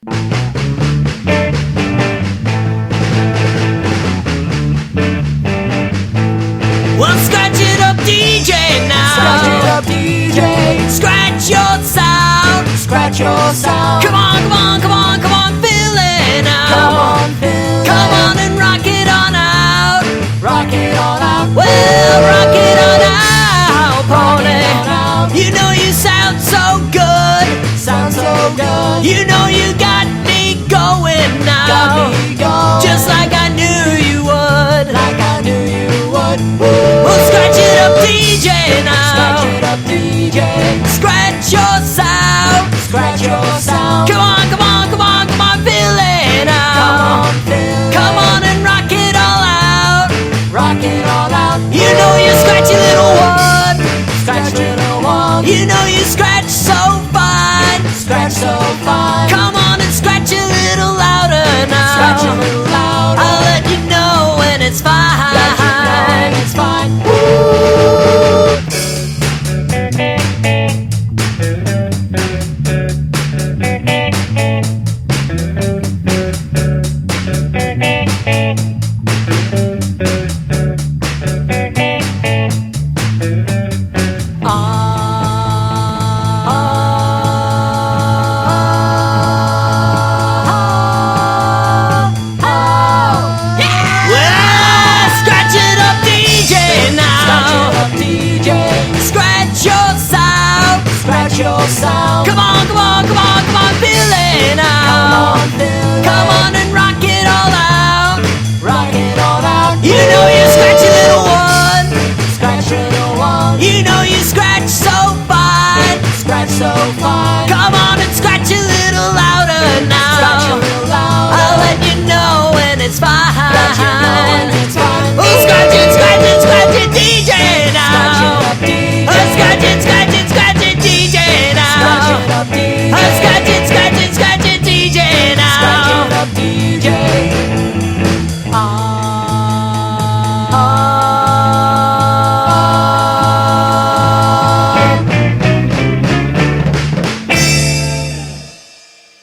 Well, scratch it up, DJ, now. Scratch it up, DJ. Scratch your sound. Scratch your sound. Come on, come on, come on, come on, fill it out. Come on, fill Come it. on and rock it on out. Rock it on out. Well, rock it on out, Rock pony. it on out. You know you sound so good. Sounds so good. You know you got me going now. Got me going. Just like I knew you would. Like I knew you would. Well, scratch it up, DJ, now. Scratch it up, DJ. Scratch your sound. Scratch your sound. Come on.